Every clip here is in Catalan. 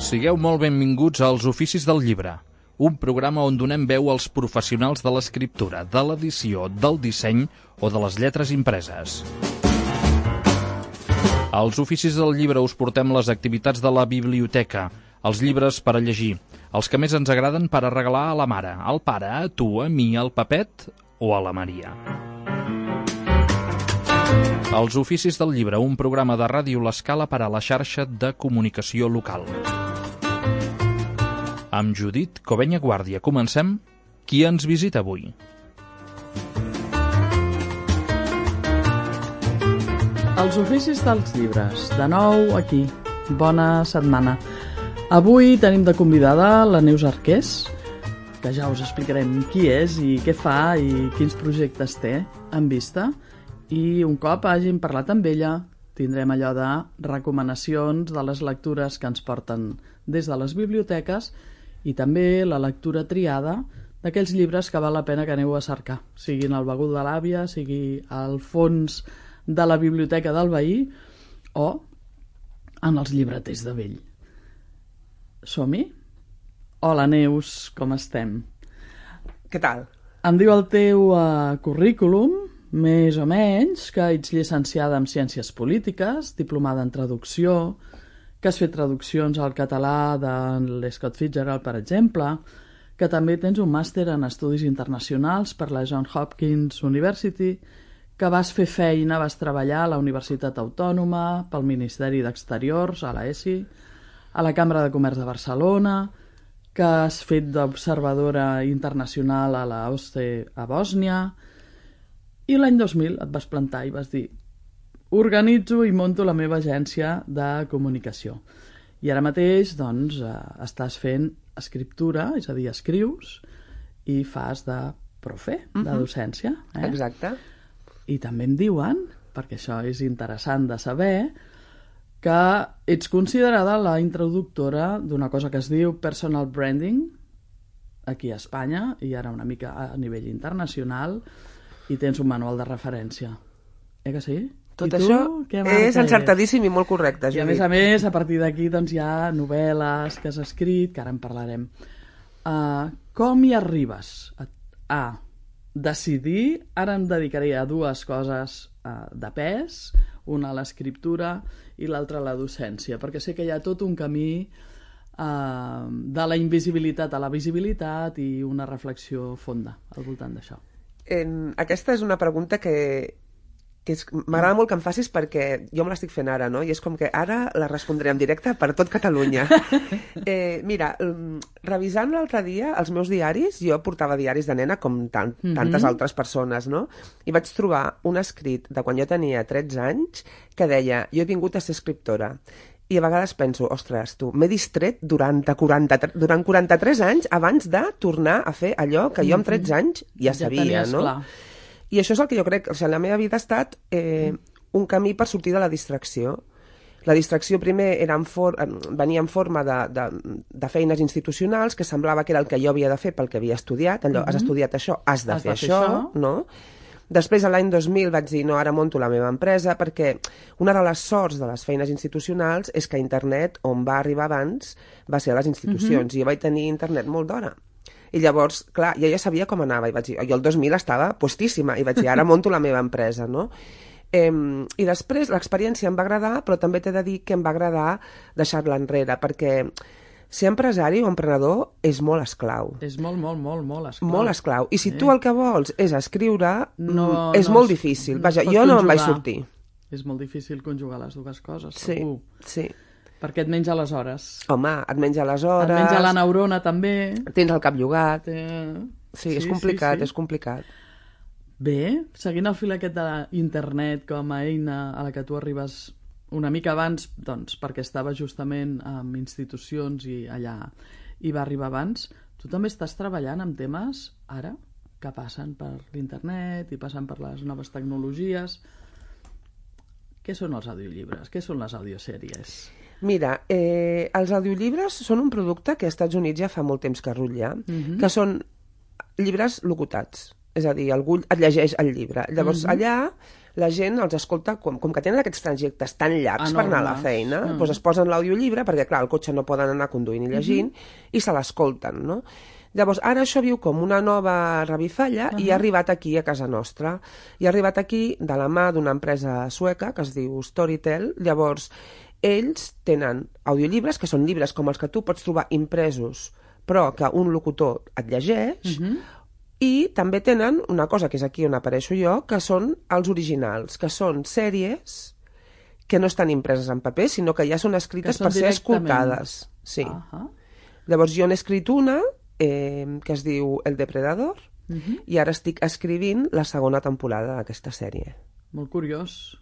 Sigueu molt benvinguts als Oficis del Llibre, un programa on donem veu als professionals de l'escriptura, de l'edició, del disseny o de les lletres impreses. Als Oficis del Llibre us portem les activitats de la biblioteca, els llibres per a llegir, els que més ens agraden per a regalar a la mare, al pare, a tu, a mi, al Pepet o a la Maria. Els Oficis del Llibre, un programa de Ràdio L'Escala per a la xarxa de comunicació local. Amb Judit Covenya Guàrdia. Comencem. Qui ens visita avui? Els Oficis dels Llibres, de nou aquí. Bona setmana. Avui tenim de convidada la Neus Arqués, que ja us explicarem qui és i què fa i quins projectes té en vista. I un cop hàgim parlat amb ella, tindrem allò de recomanacions de les lectures que ens porten des de les biblioteques i també la lectura triada d'aquells llibres que val la pena que aneu a cercar, siguin al bagul de l'àvia, sigui al fons de la biblioteca del veí o en els llibreters de vell. Som-hi? Hola, Neus, com estem? Què tal? Em diu el teu currículum, més o menys, que ets llicenciada en Ciències Polítiques, diplomada en Traducció, que has fet traduccions al català de l'Scott Fitzgerald, per exemple, que també tens un màster en Estudis Internacionals per la Johns Hopkins University, que vas fer feina, vas treballar a la Universitat Autònoma, pel Ministeri d'Exteriors, a la ESI, a la Cambra de Comerç de Barcelona, que has fet d'observadora internacional a la OSCE a Bòsnia, i l'any 2000 et vas plantar i vas dir: organitzo i monto la meva agència de comunicació. I ara mateix, doncs, estàs fent escriptura, és a dir, escrius, i fas de profe, de docència. Exacte. I també em diuen, perquè això és interessant de saber, que ets considerada la introductora d'una cosa que es diu personal branding, aquí a Espanya, i ara una mica a nivell internacional, i tens un manual de referència. Que sí? Tot això és encertadíssim i molt correcte, Judit. I a més, a partir d'aquí doncs, hi ha novel·les que has escrit, que ara en parlarem. Com hi arribes a decidir, ara em dedicaré a dues coses de pes, una a l'escriptura i l'altra a la docència, perquè sé que hi ha tot un camí de la invisibilitat a la visibilitat i una reflexió fonda al voltant d'això. Aquesta és una pregunta que m'agrada molt que em facis perquè jo me l'estic fent ara, no? I és com que ara la respondré en directe per tot Catalunya. Mira, revisant l'altre dia els meus diaris, jo portava diaris de nena com tantes altres persones, no? I vaig trobar un escrit de quan jo tenia 13 anys que deia: jo he vingut a ser escriptora. I a vegades penso, ostres, tu, m'he distret durant 43 anys abans de tornar a fer allò que jo amb 13 anys ja sabia, no? Clar. I això és el que jo crec, o sigui, la meva vida ha estat un camí per sortir de la distracció. La distracció primer venia en forma de feines institucionals, que semblava que era el que jo havia de fer pel que havia estudiat. Allò, has estudiat això, has de fer això, no? Després, l'any 2000, vaig dir, no, ara monto la meva empresa, perquè una de les sorts de les feines institucionals és que internet, on va arribar abans, va ser a les institucions, i jo vaig tenir internet molt d'hora. I llavors, clar, jo ja sabia com anava, i vaig dir, jo el 2000 estava puestíssima, i vaig dir, ara monto la meva empresa, no? I després l'experiència em va agradar, però també t'he de dir que em va agradar deixar-la enrere, perquè ser empresari o emprenedor és molt esclau. És molt esclau. Molt esclau. I si tu el que vols és escriure, és molt difícil. Vaja, jo no me'n vaig sortir. És molt difícil conjugar les dues coses. Sí, sí. Perquè et menja les hores. Home, et menja les hores. Et menja la neurona, també. Tens el cap llogat. Sí, és complicat, és complicat. Bé, seguint el fil aquest d'internet com a eina a la que tu arribes una mica abans, doncs, perquè estava justament en institucions i allà hi va arribar abans, tu també estàs treballant amb temes, ara, que passen per l'internet i passen per les noves tecnologies. Què són els audiollibres? Què són les audiosèries? Mira, els audiollibres són un producte que als Estats Units ja fa molt temps que rutlla, que són llibres locutats. és a dir, algú et llegeix el llibre. Llavors, allà, la gent els escolta, com que tenen aquests trajectes tan llargs per anar a la feina, doncs es posen l'audiollibre, perquè, clar, al cotxe no poden anar conduint i llegint, i se l'escolten, no? Llavors, ara això viu com una nova revifalla i ha arribat aquí, a casa nostra. I ha arribat aquí de la mà d'una empresa sueca que es diu Storytel. Llavors, ells tenen audiollibres, que són llibres com els que tu pots trobar impresos, però que un locutor et llegeix, i també tenen una cosa que és aquí on apareixo jo, que són els originals, que són sèries que no estan impreses en paper, sinó que ja són escrites per ser escoltades. Sí. Llavors jo n'he escrit una que es diu El Depredador i ara estic escrivint la segona temporada d'aquesta sèrie. Molt curiós.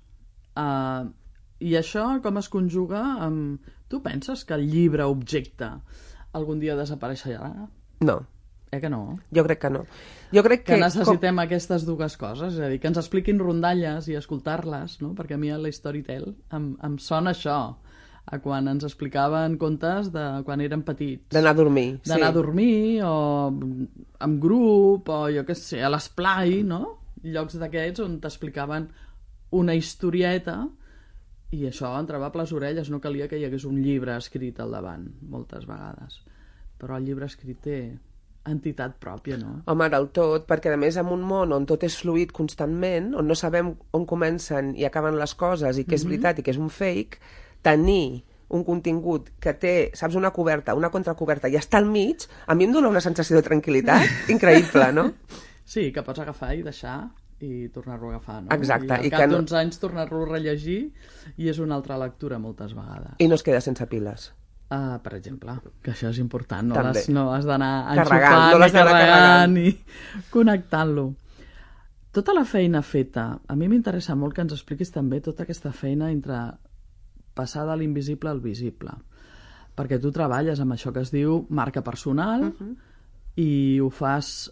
I això com es conjuga amb... Tu penses que el llibre objecte algun dia desapareixerà? No. Que no? Jo crec que no. Jo crec que necessitem aquestes dues coses, és a dir, que ens expliquin rondalles i escoltar-les, no? Perquè a mi a la Storytel em sona això, a quan ens explicaven contes de quan érem petits. D'anar a dormir. D'anar a dormir, o amb grup, o jo què sé, a l'esplai, no? Llocs d'aquests on t'explicaven una historieta i això entrava per les orelles, no calia que hi hagués un llibre escrit al davant, moltes vegades. Però el llibre escrit té entitat pròpia, no? Home, del tot, perquè a més en un món on tot és fluid constantment, on no sabem on comencen i acaben les coses i què és veritat i què és un fake, tenir un contingut que té, saps, una coberta, una contracoberta i està al mig, a mi em dona una sensació de tranquil·litat increïble, no? Sí, que pots agafar i deixar i tornar-lo a agafar, no? Exacte. I al cap d'uns anys tornar-lo a rellegir i és una altra lectura moltes vegades. I no es queda sense piles. Per exemple, que això és important, no has d'anar enxufant i carregant i connectant-lo. Tota la feina feta, a mi m'interessa molt que ens expliquis també tota aquesta feina entre passar de l'invisible al visible, perquè tu treballes amb això que es diu marca personal i ho fas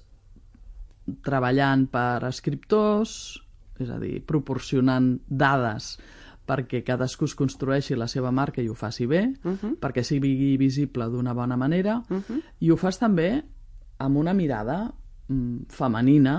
treballant per escriptors, és a dir, proporcionant dades perquè cadascú es construeixi la seva marca i ho faci bé, perquè sigui visible d'una bona manera, i ho fas també amb una mirada femenina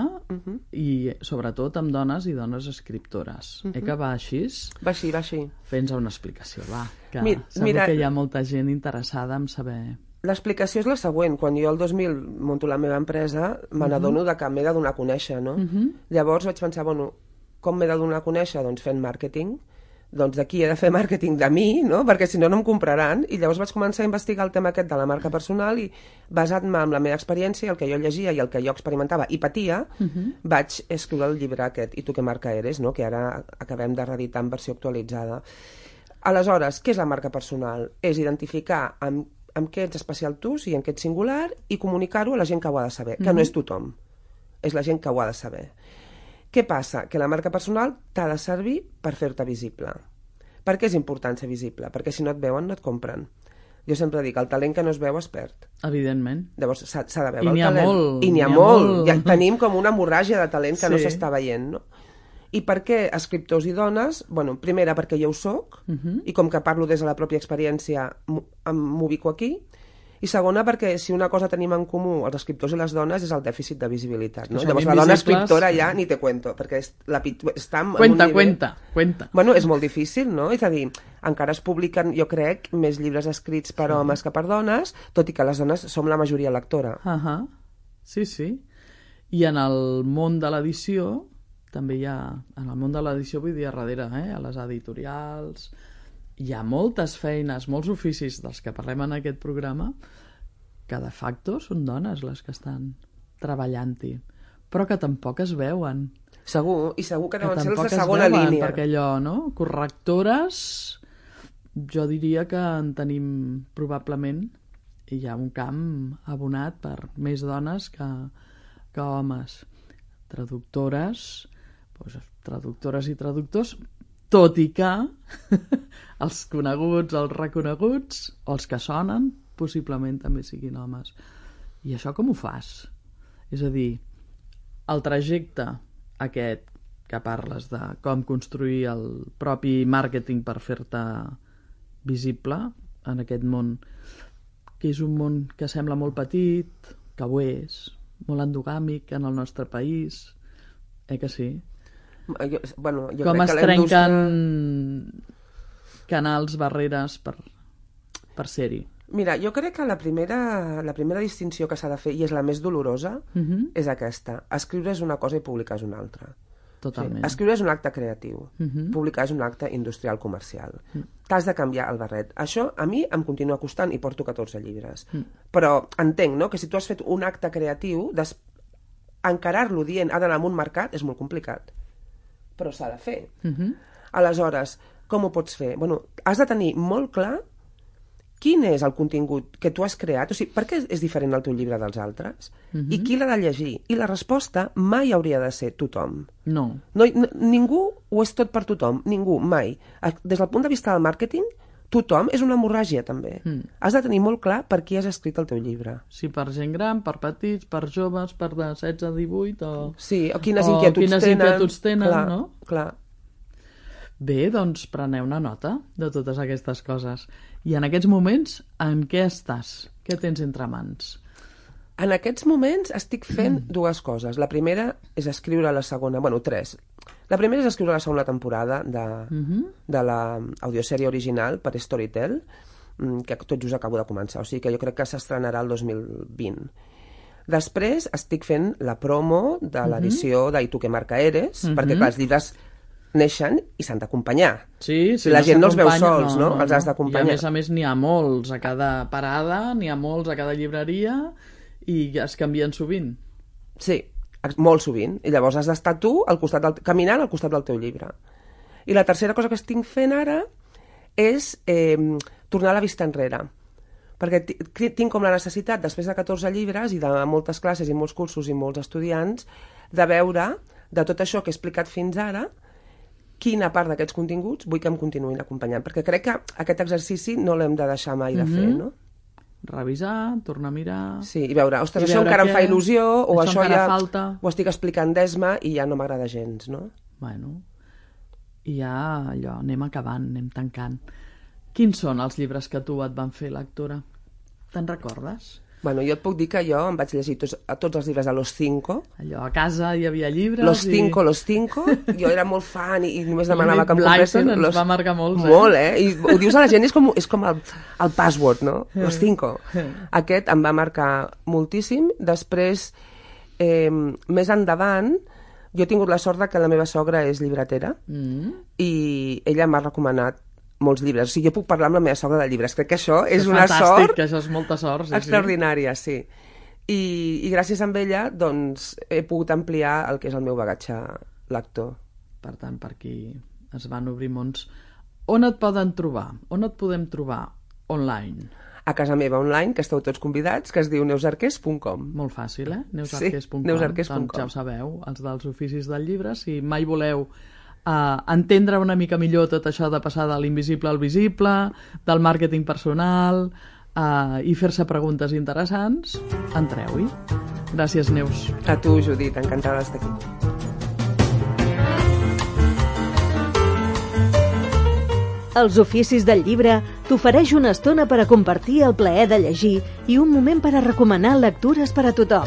i sobretot amb dones i dones escriptores. Que va així? Va així. Fes-nos una explicació, va, que sembla que hi ha molta gent interessada en saber... L'explicació és la següent. Quan jo el 2000 monto la meva empresa, me n'adono que m'he de donar a conèixer, no? Llavors vaig pensar, bueno, com m'he de donar a conèixer? Doncs fent màrqueting. Doncs d'aquí he de fer màrqueting de mi, no? Perquè si no, no em compraran. I llavors vaig començar a investigar el tema aquest de la marca personal i, basant-me en la meva experiència, el que jo llegia i el que jo experimentava i patia, vaig escriure el llibre aquest, I tu què marca eres, no? Que ara acabem de reeditar en versió actualitzada. Aleshores, què és la marca personal? És identificar amb què ets especial tu, si en què ets singular, i comunicar-ho a la gent que ho ha de saber, que no és tothom. És la gent que ho ha de saber. Què passa? Que la marca personal t'ha de servir per fer-te visible. Per què és important ser visible? Perquè si no et veuen, no et compren. Jo sempre dic, el talent que no es veu es perd. Evidentment. Llavors s'ha de veure el talent. I n'hi ha molt. Ja tenim com una hemorràgia de talent que no s'està veient, no? I per què escriptors i dones? Bueno, primera, perquè jo ho soc, i com que parlo des de la pròpia experiència, m'ubico aquí. I segona, perquè si una cosa tenim en comú els escriptors i les dones és el dèficit de visibilitat, no? Llavors la dona escriptora ja ni te cuento, perquè està en un nivell... Cuenta. Bueno, és molt difícil, no? És a dir, encara es publiquen, jo crec, més llibres escrits per homes que per dones, tot i que les dones som la majoria lectora. Sí. I en el món de l'edició, també hi ha... En el món de l'edició, vull dir, a darrere, a les editorials... Hi ha moltes feines, molts oficis dels que parlem en aquest programa que de facto són dones les que estan treballant-hi, però que tampoc es veuen. Segur, i segur que deuen ser els de segona línia. Perquè allò, no? Correctores, jo diria que en tenim probablement, i hi ha un camp abonat per més dones que homes. Traductores, traductores i traductors, tot i que els coneguts, els reconeguts, o els que sonen, possiblement també siguin homes. I això com ho fas? És a dir, el trajecte aquest que parles de com construir el propi màrqueting per fer-te visible en aquest món, que és un món que sembla molt petit, que ho és, molt endogàmic en el nostre país, que sí? Jo Com crec es que trenquen canals, barreres per ser-hi? Mira, jo crec que la primera distinció que s'ha de fer, i és la més dolorosa, és aquesta. Escriure és una cosa i publicar és una altra. Totalment. Sí. Escriure és un acte creatiu, publicar és un acte industrial comercial. T'has de canviar el barret. Això a mi em continua costant i porto 14 llibres. Però entenc, no?, que si tu has fet un acte creatiu, encarar-lo dient ha d'anar a un mercat és molt complicat. Però s'ha de fer. Aleshores, com ho pots fer? Bueno, has de tenir molt clar quin és el contingut que tu has creat, o sigui, per què és diferent el teu llibre dels altres? I qui l'ha de llegir? I la resposta mai hauria de ser tothom. No. Ningú ho és tot per tothom, ningú, mai. Des del punt de vista del màrqueting, tothom és una hemorràgia, també. Has de tenir molt clar per qui has escrit el teu llibre. Sí, per gent gran, per petits, per joves, per de 16 a 18, Sí, o quines inquietuds tenen. Clar, no? Clar. Bé, doncs preneu-ne nota de totes aquestes coses. I en aquests moments, en què estàs? Què tens entre mans? En aquests moments estic fent dues coses. La primera és escriure la segona... Bueno, tres. La primera és escriure la segona temporada de l'audiosèrie original per Storytel, que tot just acabo de començar. O sigui que jo crec que s'estrenarà el 2020. Després estic fent la promo de l'edició d'I tu que marca eres, perquè clar, els llibres neixen i s'han d'acompanyar. Sí, la gent no els veu sols, no? Els has d'acompanyar. I a més n'hi ha molts a cada parada, n'hi ha molts a cada llibreria i es canvien sovint. Sí, molt sovint. I llavors has d'estar tu caminant al costat del teu llibre. I la tercera cosa que estic fent ara és tornar la vista enrere. Perquè tinc com la necessitat, després de 14 llibres i de moltes classes i molts cursos i molts estudiants, de veure de tot això que he explicat fins ara quina part d'aquests continguts vull que em continuïn acompanyant, perquè crec que aquest exercici no l'hem de deixar mai de fer, no? Revisar, tornar a mirar... Sí, i veure, ostres, això encara em fa il·lusió, o això ja falta. Ho estic explicant d'esma i ja no m'agrada gens, no? Bueno, i ja allò, anem acabant, anem tancant. Quins són els llibres que tu et van fer lectora? Te'n recordes? Bueno, jo et puc dir que jo em vaig llegir tots els llibres de Los Cinco. Allò, a casa hi havia llibres... Los Cinco. Jo era molt fan i només demanava que em compressin... Blyton ens va marcar molts, Molt, I ho dius a la gent, és com el password, no? Los Cinco. Aquest em va marcar moltíssim. Després, més endavant, jo he tingut la sort que la meva sogra és llibretera i ella m'ha recomanat molts llibres. O sigui, jo puc parlar amb la meva sogra de llibres. Crec que això és una sort... que això és molta sort. Sí, extraordinària, sí. I gràcies a ella, doncs, he pogut ampliar el que és el meu bagatge lector. Per tant, per aquí es van obrir mons. On et poden trobar? On et podem trobar online? A casa meva online, que esteu tots convidats, que es diu neusarqués.com. Molt fàcil, neusarqués.com. Sí, neusarqués.com. Doncs ja ho sabeu, els dels oficis del llibre, si mai voleu entendre una mica millor tot això de passar de l'invisible al visible, del màrqueting personal i fer-se preguntes interessants, entreu-hi. Gràcies, Neus. A tu, Judit, encantada d'estar aquí. Els oficis del llibre t'ofereix una estona per a compartir el plaer de llegir i un moment per a recomanar lectures per a tothom.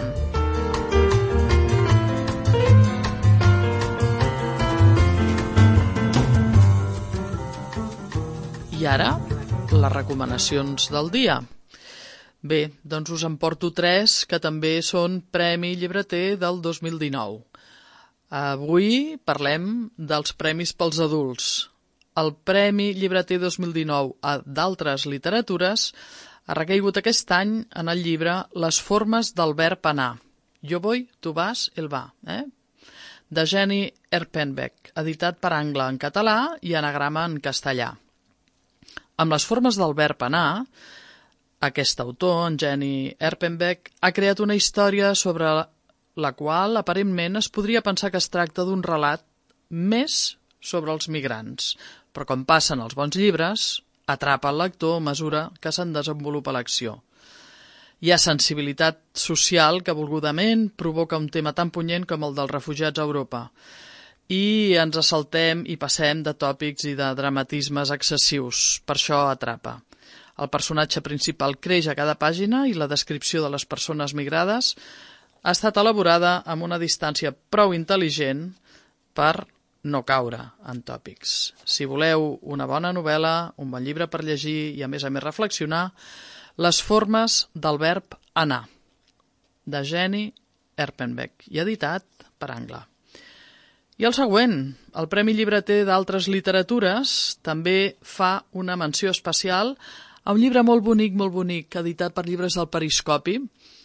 I ara, les recomanacions del dia. Bé, doncs us en porto 3 que també són Premi Llibreter del 2019. Avui parlem dels premis pels adults. El Premi Llibreter 2019 a d'altres literatures ha recaigut aquest any en el llibre Les formes del verb anar. Jo voy, tu vas, él va, de Jenny Erpenbeck, editat per Angle en català i Anagrama en castellà. Amb les formes del verb anar, aquest autor, en Jenny Erpenbeck, ha creat una història sobre la qual aparentment es podria pensar que es tracta d'un relat més sobre els migrants, però com passen els bons llibres, atrapa el lector a mesura que se'n desenvolupa l'acció. Hi ha sensibilitat social que volgudament provoca un tema tan punyent com el dels refugiats a Europa, i ens assaltem i passem de tòpics i de dramatismes excessius. Per això atrapa. El personatge principal creix a cada pàgina i la descripció de les persones migrades ha estat elaborada amb una distància prou intel·ligent per no caure en tòpics. Si voleu una bona novel·la, un bon llibre per llegir i a més reflexionar, Les formes del verb anar, de Jenny Erpenbeck, i editat per Angla. I el següent, el Premi Llibreter d'Altres Literatures, també fa una menció especial a un llibre molt bonic, editat per Llibres del Periscopi,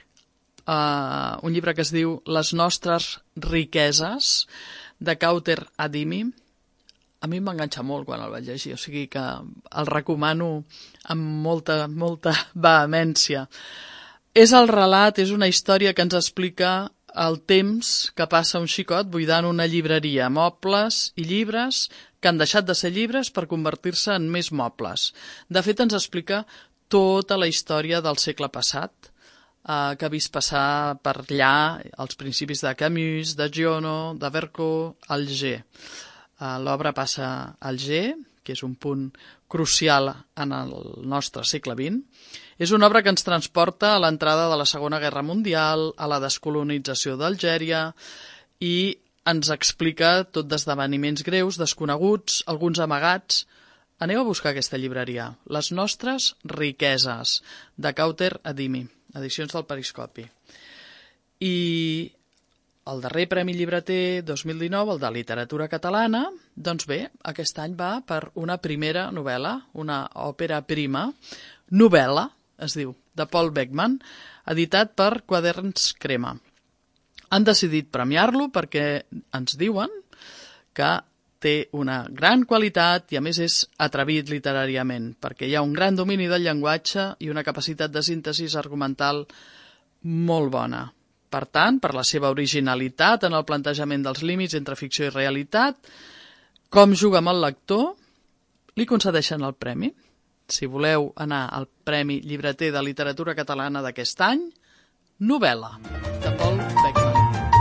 un llibre que es diu Les nostres riqueses, de Kauter Adimi. A mi em va enganxar molt quan el vaig llegir, o sigui que el recomano amb molta vehemència. És el relat, és una història que ens explica el temps que passa un xicot buidant una llibreria, mobles i llibres que han deixat de ser llibres per convertir-se en més mobles. De fet, ens explica tota la història del segle passat, que ha vist passar per allà els principis de Camus, de Giono, de Vercors, Alger. L'obra passa a Alger, que és un punt crucial en el nostre segle XX. És una obra que ens transporta a l'entrada de la Segona Guerra Mundial, a la descolonització d'Algèria, i ens explica tot d'esdeveniments greus, desconeguts, alguns amagats. Aneu a buscar aquesta llibreria, Les nostres riqueses, de Kauter Adimi, edicions del Periscopi. I el darrer Premi Llibreter 2019, el de Literatura Catalana, doncs bé, aquest any va per una primera novel·la, una òpera prima, novel·la, es diu, de Paul Beckman, editat per Quaderns Crema. Han decidit premiar-lo perquè ens diuen que té una gran qualitat i a més és atrevit literàriament, perquè hi ha un gran domini del llenguatge i una capacitat de síntesi argumental molt bona. Per tant, per la seva originalitat en el plantejament dels límits entre ficció i realitat, com juga amb el lector, li concedeixen el premi. Si voleu anar al Premi Llibreter de Literatura Catalana d'aquest any, novel·la, de Paul Beckman.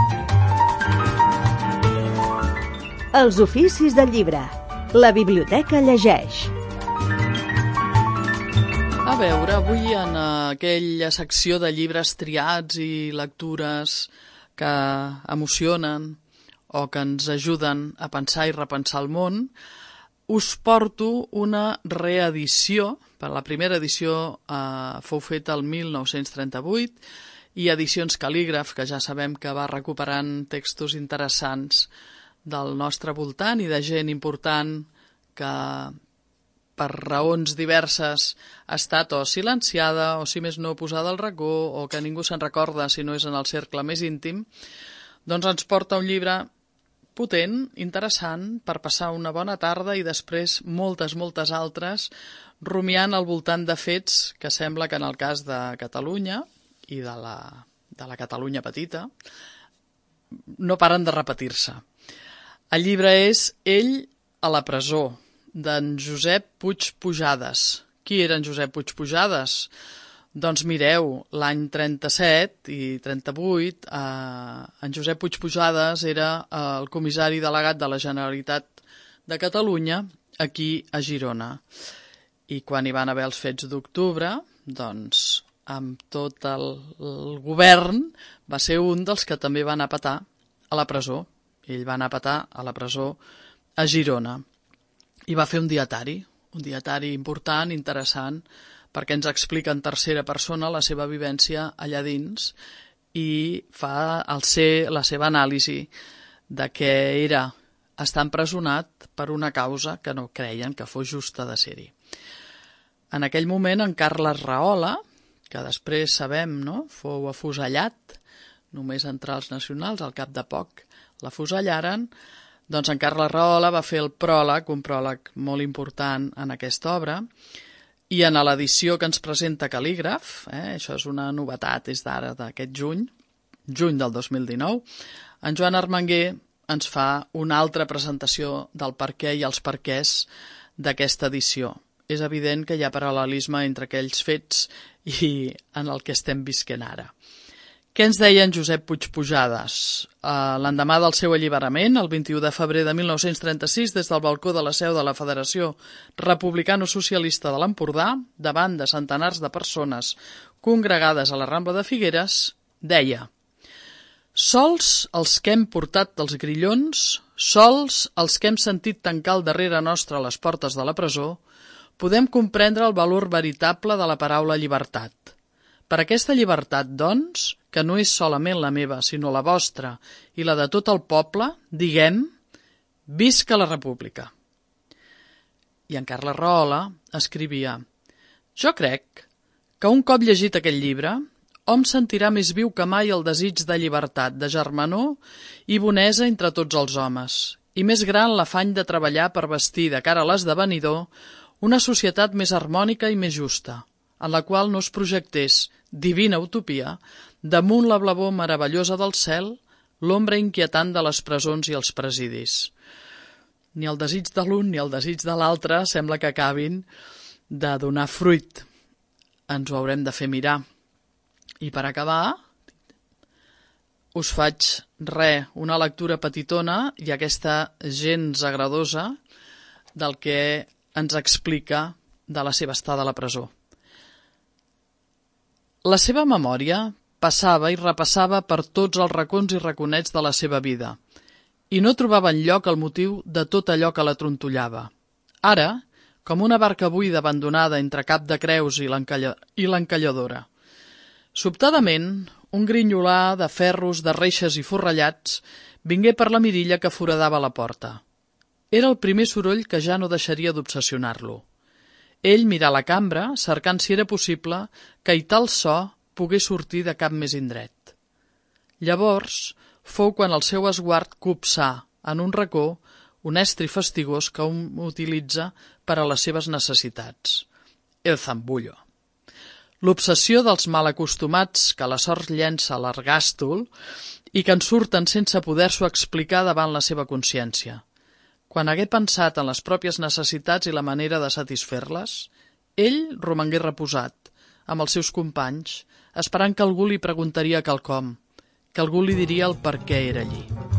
Els oficis del llibre. La biblioteca llegeix. A veure, avui en aquella secció de llibres triats i lectures que emocionen o que ens ajuden a pensar i repensar el món, us porto una reedició. La primera edició fou feta el 1938 i Edicions Cal·lígraf, que ja sabem que va recuperant textos interessants del nostre voltant i de gent important que per raons diverses ha estat o silenciada o, si més no, posada al racó o que ningú se'n recorda si no és en el cercle més íntim, doncs ens porta un llibre potent, interessant, per passar una bona tarda i després moltes altres rumiant al voltant de fets que sembla que en el cas de Catalunya i de la Catalunya petita no paren de repetir-se. El llibre és Ell a la presó, d'en Josep Puig Pujades. Qui era en Josep Puig Pujades? Doncs mireu, l'any 37 i 38, en Josep Puig Pujades era el comissari delegat de la Generalitat de Catalunya aquí a Girona. I quan hi van haver els fets d'octubre, doncs amb tot el govern va ser un dels que també va anar a petar a la presó. Ell va anar a petar a la presó a Girona. I va fer un dietari important, interessant, perquè ens explica en tercera persona la seva vivència allà dins i fa la seva anàlisi de què era estar empresonat per una causa que no creien que fos justa de ser-hi. En aquell moment, en Carles Rahola, que després sabem, no?, fou afusellat, només entre els nacionals, al cap de poc l'afusellaren, doncs en Carles Rahola va fer el pròleg, un pròleg molt important en aquesta obra, i en l'edició que ens presenta Cal·lígraf, això és una novetat, és d'ara, d'aquest juny del 2019, en Joan Armenguer ens fa una altra presentació del perquè i els perquès d'aquesta edició. És evident que hi ha paral·lelisme entre aquells fets i en el que estem visquent ara. Què ens deia en Josep Puig Pujades? L'endemà del seu alliberament, el 21 de febrer de 1936, des del balcó de la seu de la Federació Republicano-Socialista de l'Empordà, davant de centenars de persones congregades a la Rambla de Figueres, deia: Sols els que hem portat els grillons, sols els que hem sentit tancar al darrere nostre les portes de la presó, podem comprendre el valor veritable de la paraula llibertat. Per aquesta llibertat, doncs, que no és solament la meva, sinó la vostra i la de tot el poble, diguem, visca la República. I en Carles Rahola escrivia: jo crec que un cop llegit aquest llibre, hom sentirà més viu que mai el desig de llibertat, de germanor i bonesa entre tots els homes, i més gran l'afany de treballar per vestir de cara a l'esdevenidor una societat més harmònica i més justa, en la qual no es projectés divina utopia damunt la blavor meravellosa del cel, l'ombra inquietant de les presons i els presidis. Ni el desig de l'un ni el desig de l'altre sembla que acabin de donar fruit. Ens ho haurem de fer mirar. I per acabar, us faig una lectura petitona i aquesta gens agradosa del que ens explica de la seva estada a la presó. La seva memòria passava i repassava per tots els racons i raconets de la seva vida i no trobava enlloc el motiu de tot allò que la trontollava. Ara, com una barca buida abandonada entre Cap de Creus i l'encalladora. Sobtadament, un grinyolar de ferros, de reixes i forrellats vingué per la mirilla que foradava la porta. Era el primer soroll que ja no deixaria d'obsessionar-lo. Ell mirà la cambra, cercant si era possible que i tal so pogués sortir de cap més indret. Llavors fou quan el seu esguard copsà en un racó un estri fastigós que hom utilitza per a les seves necessitats, el zambullo. L'obsessió dels malacostumats que la sort llença a l'argàstol i que en surten sense poder-s'ho explicar davant la seva consciència. Quan hagué pensat en les pròpies necessitats i la manera de satisfer-les, ell romangué reposat, amb els seus companys, esperant que algú li preguntaria quelcom, que algú li diria el per què era allí.